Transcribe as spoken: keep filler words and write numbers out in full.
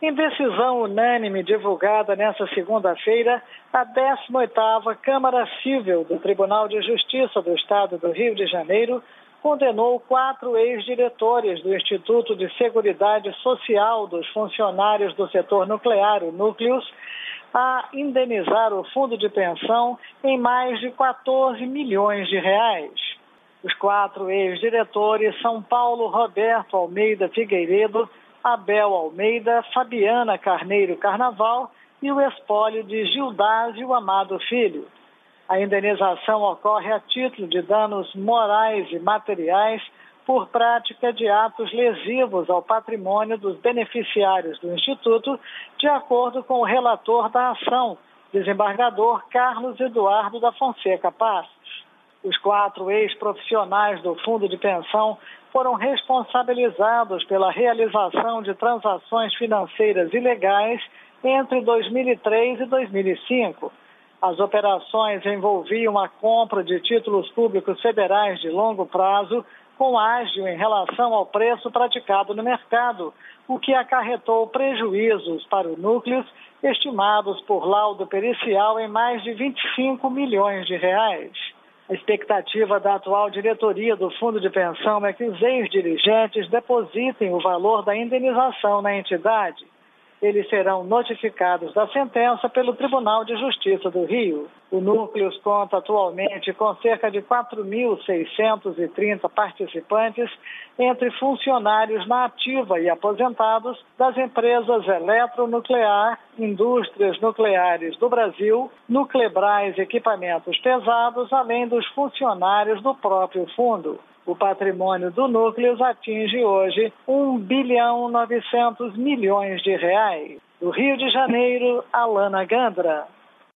Em decisão unânime divulgada nesta segunda-feira, a décima oitava Câmara Cível do Tribunal de Justiça do Estado do Rio de Janeiro condenou quatro ex-diretores do Instituto de Seguridade Social dos funcionários do setor nuclear, o Núcleos, a indenizar o fundo de pensão em mais de quatorze milhões de reais. Os quatro ex-diretores são Paulo Roberto Almeida Figueiredo, Abel Almeida, Fabiana Carneiro Carnaval e o espólio de Gildásio Amado Filho. A indenização ocorre a título de danos morais e materiais por prática de atos lesivos ao patrimônio dos beneficiários do Instituto, de acordo com o relator da ação, desembargador Carlos Eduardo da Fonseca Passos. Os quatro ex-profissionais do fundo de pensão foram responsabilizados pela realização de transações financeiras ilegais entre dois mil e três e dois mil e cinco. As operações envolviam a compra de títulos públicos federais de longo prazo com ágio em relação ao preço praticado no mercado, o que acarretou prejuízos para o Núcleos, estimados por laudo pericial em mais de vinte e cinco milhões de reais. A expectativa da atual diretoria do fundo de pensão é que os ex-dirigentes depositem o valor da indenização na entidade. Eles serão notificados da sentença pelo Tribunal de Justiça do Rio. O Núcleos conta atualmente com cerca de quatro mil seiscentos e trinta participantes, entre funcionários na ativa e aposentados das empresas Eletronuclear, Indústrias Nucleares do Brasil, Nuclebras Equipamentos Pesados, além dos funcionários do próprio fundo. O patrimônio do Núcleos atinge hoje um bilhão novecentos milhões de reais. Do Rio de Janeiro, Alana Gandra.